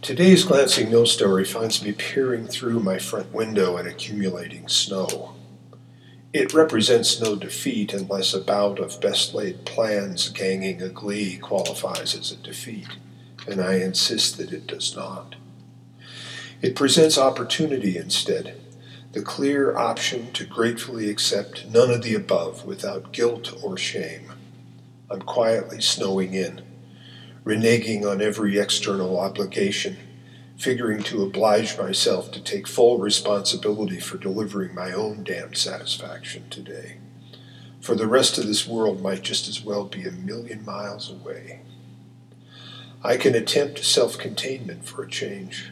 Today's glancing no story finds me peering through my front window at accumulating snow. It represents no defeat unless a bout of best-laid plans ganging a glee qualifies as a defeat, and I insist that it does not. It presents opportunity instead, the clear option to gratefully accept none of the above without guilt or shame. I'm quietly snowing in, reneging on every external obligation, figuring to oblige myself to take full responsibility for delivering my own damned satisfaction today. For the rest of this world might just as well be 1,000,000 miles away. I can attempt self-containment for a change.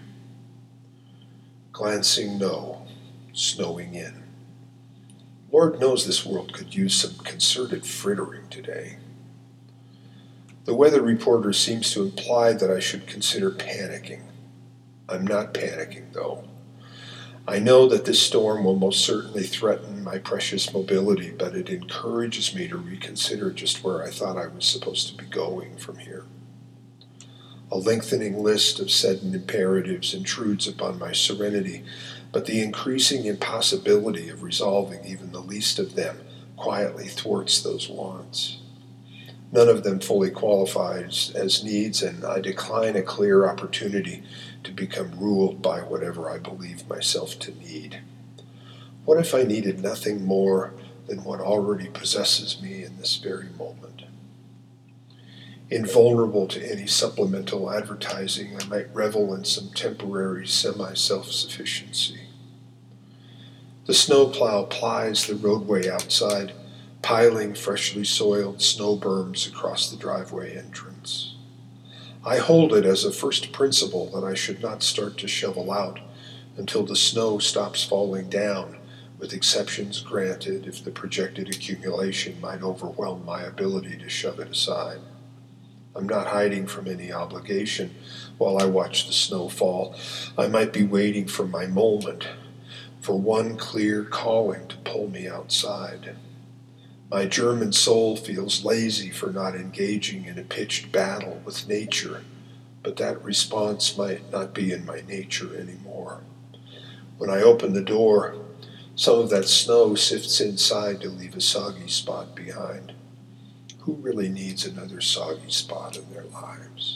Glancing no, snowing in. Lord knows this world could use some concerted frittering today. The weather reporter seems to imply that I should consider panicking. I'm not panicking, though. I know that this storm will most certainly threaten my precious mobility, but it encourages me to reconsider just where I thought I was supposed to be going from here. A lengthening list of sudden imperatives intrudes upon my serenity, but the increasing impossibility of resolving even the least of them quietly thwarts those wants. None of them fully qualifies as needs, and I decline a clear opportunity to become ruled by whatever I believe myself to need. What if I needed nothing more than what already possesses me in this very moment? Invulnerable to any supplemental advertising, I might revel in some temporary semi-self-sufficiency. The snowplow plies the roadway outside, piling freshly soiled snow berms across the driveway entrance. I hold it as a first principle that I should not start to shovel out until the snow stops falling down, with exceptions granted if the projected accumulation might overwhelm my ability to shove it aside. I'm not hiding from any obligation while I watch the snow fall. I might be waiting for my moment, for one clear calling to pull me outside. My German soul feels lazy for not engaging in a pitched battle with nature, but that response might not be in my nature anymore. When I open the door, some of that snow sifts inside to leave a soggy spot behind. Who really needs another soggy spot in their lives?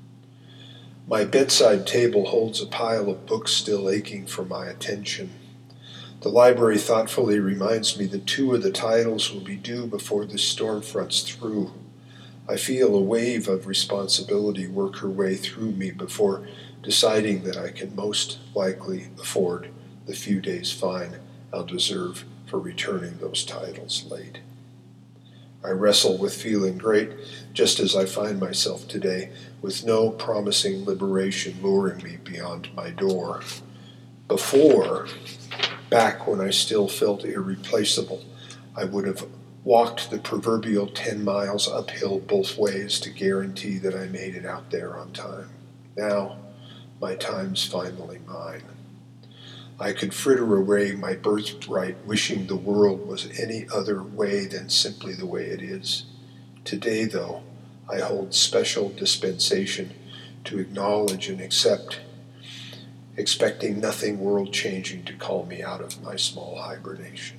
My bedside table holds a pile of books still aching for my attention. The library thoughtfully reminds me that 2 of the titles will be due before this storm fronts through. I feel a wave of responsibility work her way through me before deciding that I can most likely afford the few days fine I'll deserve for returning those titles late. I wrestle with feeling great, just as I find myself today, with no promising liberation luring me beyond my door. Before, back when I still felt irreplaceable, I would have walked the proverbial 10 miles uphill both ways to guarantee that I made it out there on time. Now, my time's finally mine. I could fritter away my birthright wishing the world was any other way than simply the way it is. Today, though, I hold special dispensation to acknowledge and accept, expecting nothing world-changing to call me out of my small hibernation.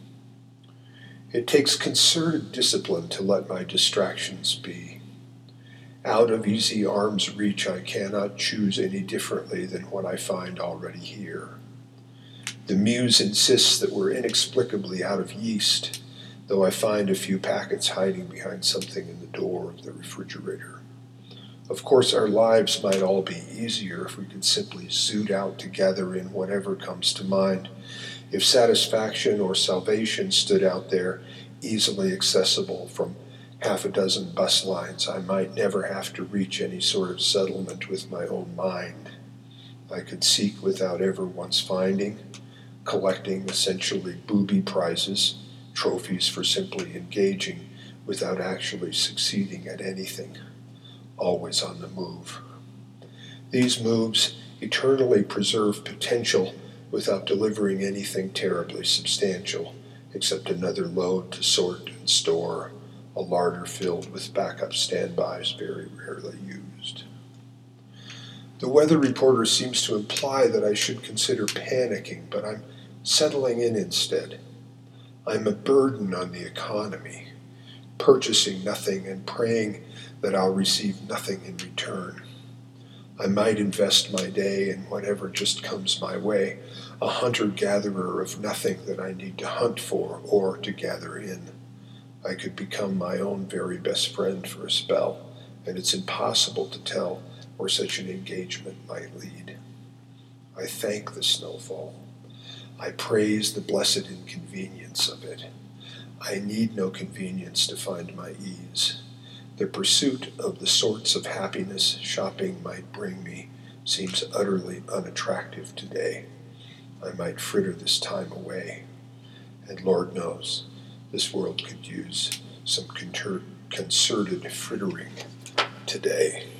It takes concerted discipline to let my distractions be. Out of easy arm's reach, I cannot choose any differently than what I find already here. The muse insists that we're inexplicably out of yeast, though I find a few packets hiding behind something in the door of the refrigerator. Of course, our lives might all be easier if we could simply zoot out to gather in whatever comes to mind. If satisfaction or salvation stood out there, easily accessible from 6 bus lines, I might never have to reach any sort of settlement with my own mind. I could seek without ever once finding, collecting essentially booby prizes, trophies for simply engaging without actually succeeding at anything, always on the move. These moves eternally preserve potential without delivering anything terribly substantial, except another load to sort and store, a larder filled with backup standbys very rarely used. The weather reporter seems to imply that I should consider panicking, but I'm settling in instead. I'm a burden on the economy, purchasing nothing and praying that I'll receive nothing in return. I might invest my day in whatever just comes my way, a hunter-gatherer of nothing that I need to hunt for or to gather in. I could become my own very best friend for a spell, and it's impossible to tell where such an engagement might lead. I thank the snowfall. I praise the blessed inconvenience of it. I need no convenience to find my ease. The pursuit of the sorts of happiness shopping might bring me seems utterly unattractive today. I might fritter this time away. And Lord knows, this world could use some concerted frittering today.